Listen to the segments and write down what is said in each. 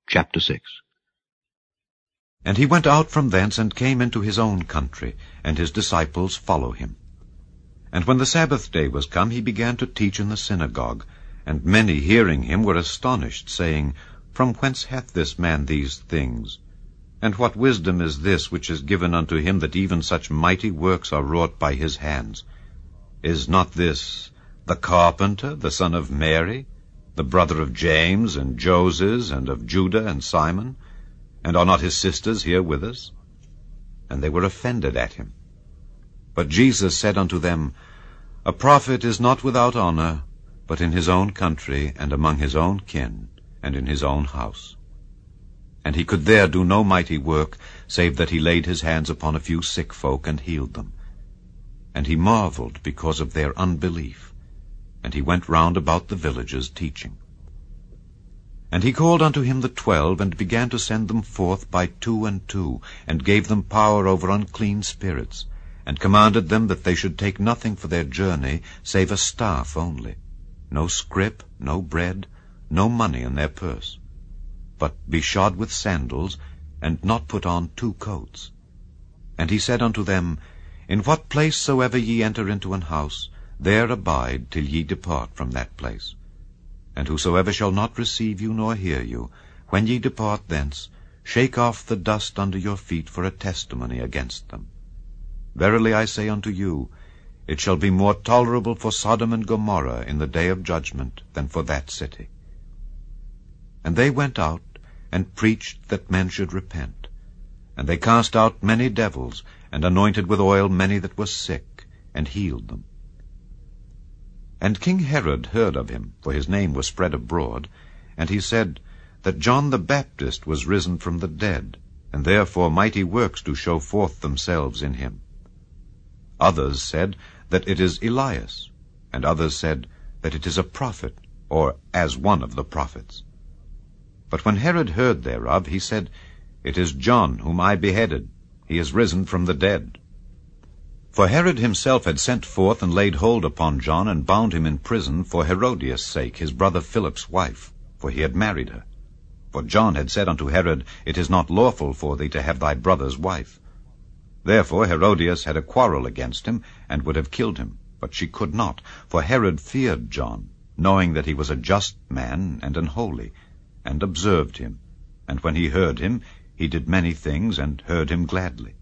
Chapter 6. And he went out from thence, and came into his own country, and his disciples follow him. And when the Sabbath day was come, he began to teach in the synagogue. And many hearing him were astonished, saying, From whence hath this man these things? And what wisdom is this which is given unto him, that even such mighty works are wrought by his hands? Is not this the carpenter, the son of Mary, the brother of James, and Joses, and of Judah, and Simon? And are not his sisters here with us? And they were offended at him. But Jesus said unto them, A prophet is not without honor, but in his own country, and among his own kin, and in his own house. And he could there do no mighty work, save that he laid his hands upon a few sick folk, and healed them. And he marveled because of their unbelief. And he went round about the villages teaching. And he called unto him the 12, and began to send them forth by 2 and 2, and gave them power over unclean spirits, and commanded them that they should take nothing for their journey, save a staff only, no scrip, no bread, no money in their purse, but be shod with sandals, and not put on 2 coats. And he said unto them, In what place soever ye enter into an house, there abide till ye depart from that place. And whosoever shall not receive you nor hear you, when ye depart thence, shake off the dust under your feet for a testimony against them. Verily I say unto you, it shall be more tolerable for Sodom and Gomorrah in the day of judgment than for that city. And they went out, and preached that men should repent. And they cast out many devils, and anointed with oil many that were sick, and healed them. And King Herod heard of him, for his name was spread abroad, and he said that John the Baptist was risen from the dead, and therefore mighty works do show forth themselves in him. Others said that it is Elias, and others said that it is a prophet, or as one of the prophets. But when Herod heard thereof, he said, It is John whom I beheaded. He is risen from the dead. For Herod himself had sent forth and laid hold upon John, and bound him in prison for Herodias' sake, his brother Philip's wife, for he had married her. For John had said unto Herod, It is not lawful for thee to have thy brother's wife. Therefore Herodias had a quarrel against him, and would have killed him, but she could not, for Herod feared John, knowing that he was a just man and an holy, and observed him. And when he heard him, he did many things, and heard him gladly.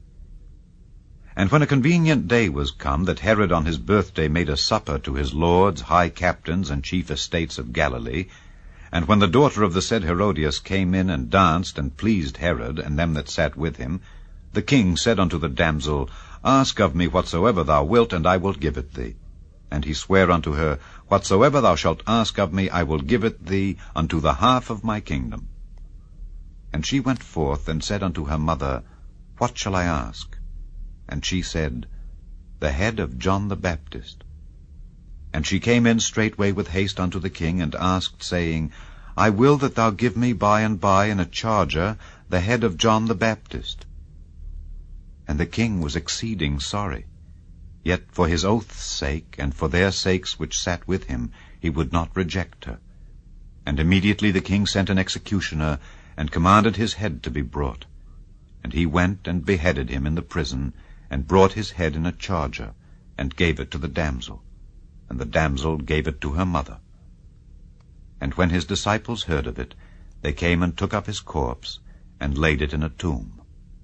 And when a convenient day was come, that Herod on his birthday made a supper to his lords, high captains, and chief estates of Galilee, and when the daughter of the said Herodias came in and danced, and pleased Herod, and them that sat with him, the king said unto the damsel, Ask of me whatsoever thou wilt, and I will give it thee. And he sware unto her, Whatsoever thou shalt ask of me, I will give it thee unto the half of my kingdom. And she went forth, and said unto her mother, What shall I ask? And she said, The head of John the Baptist. And she came in straightway with haste unto the king, and asked, saying, I will that thou give me by and by in a charger the head of John the Baptist. And the king was exceeding sorry. Yet for his oath's sake, and for their sakes which sat with him, he would not reject her. And immediately the king sent an executioner, and commanded his head to be brought. And he went and beheaded him in the prison, and brought his head in a charger, and gave it to the damsel. And the damsel gave it to her mother. And when his disciples heard of it, they came and took up his corpse, and laid it in a tomb.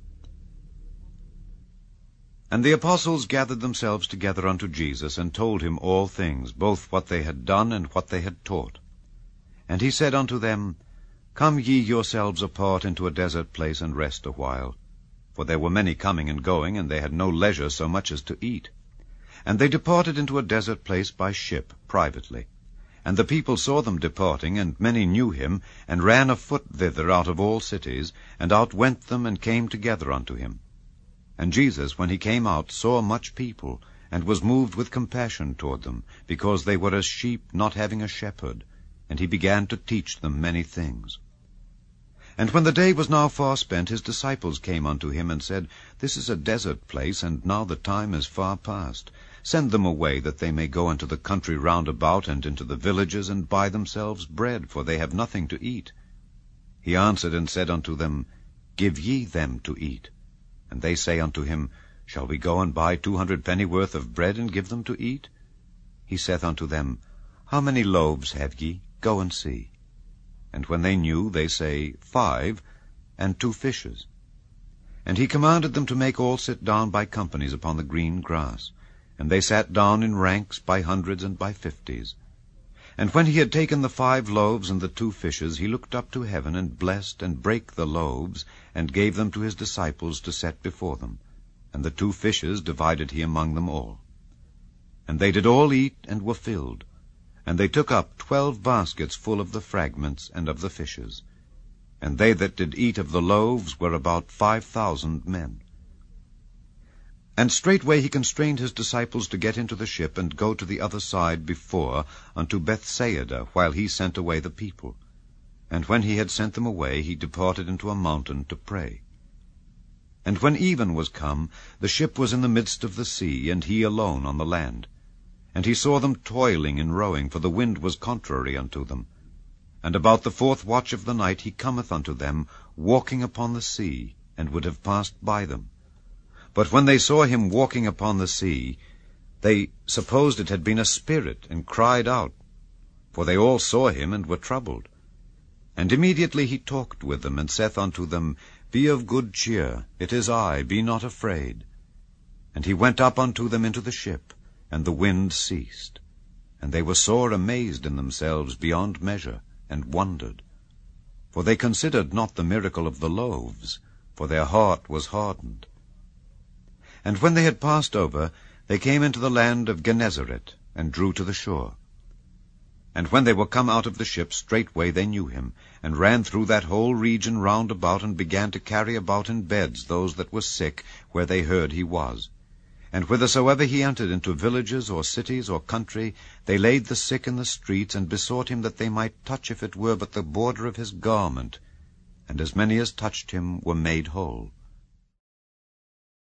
And the apostles gathered themselves together unto Jesus, and told him all things, both what they had done and what they had taught. And he said unto them, Come ye yourselves apart into a desert place, and rest a while. For there were many coming and going, and they had no leisure so much as to eat. And they departed into a desert place by ship, privately. And the people saw them departing, and many knew him, and ran afoot thither out of all cities, and outwent them, and came together unto him. And Jesus, when he came out, saw much people, and was moved with compassion toward them, because they were as sheep not having a shepherd, and he began to teach them many things. And when the day was now far spent, his disciples came unto him, and said, This is a desert place, and now the time is far past. Send them away, that they may go into the country round about, and into the villages, and buy themselves bread, for they have nothing to eat. He answered and said unto them, Give ye them to eat. And they say unto him, Shall we go and buy 200 pennyworth of bread, and give them to eat? He saith unto them, How many loaves have ye? Go and see. And when they knew, they say, 5, and 2 fishes. And he commanded them to make all sit down by companies upon the green grass. And they sat down in ranks by hundreds and by 50s. And when he had taken the 5 loaves and the 2 fishes, he looked up to heaven, and blessed, and brake the loaves, and gave them to his disciples to set before them. And the 2 fishes divided he among them all. And they did all eat, and were filled. And they took up 12 baskets full of the fragments and of the fishes. And they that did eat of the loaves were about 5,000 men. And straightway he constrained his disciples to get into the ship, and go to the other side before, unto Bethsaida, while he sent away the people. And when he had sent them away, he departed into a mountain to pray. And when even was come, the ship was in the midst of the sea, and he alone on the land. And he saw them toiling in rowing, for the wind was contrary unto them. And about the 4th watch of the night he cometh unto them, walking upon the sea, and would have passed by them. But when they saw him walking upon the sea, they supposed it had been a spirit, and cried out. For they all saw him, and were troubled. And immediately he talked with them, and saith unto them, Be of good cheer, it is I, be not afraid. And he went up unto them into the ship, and the wind ceased. And they were sore amazed in themselves beyond measure, and wondered. For they considered not the miracle of the loaves, for their heart was hardened. And when they had passed over, they came into the land of Gennesaret, and drew to the shore. And when they were come out of the ship, straightway they knew him, and ran through that whole region round about, and began to carry about in beds those that were sick, where they heard he was. And whithersoever he entered into villages, or cities, or country, they laid the sick in the streets, and besought him that they might touch, if it were but the border of his garment. And as many as touched him were made whole.